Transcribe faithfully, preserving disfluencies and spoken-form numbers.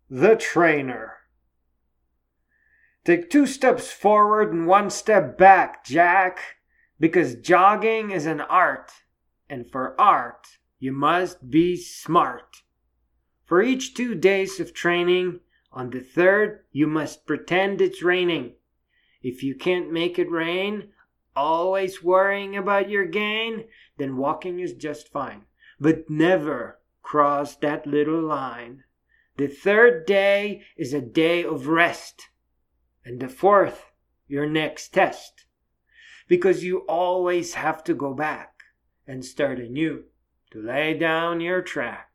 The trainer. Take two steps forward and one step back, Jack, because jogging is an art, and for art, you must be smart. For each two days of training, on the third, you must pretend it's raining. If you can't make it rain, always worrying about your gain, then walking is just fine. But never cross that little line. The third day is a day of rest. And the fourth, your next test. Because you always have to go back and start anew to lay down your track.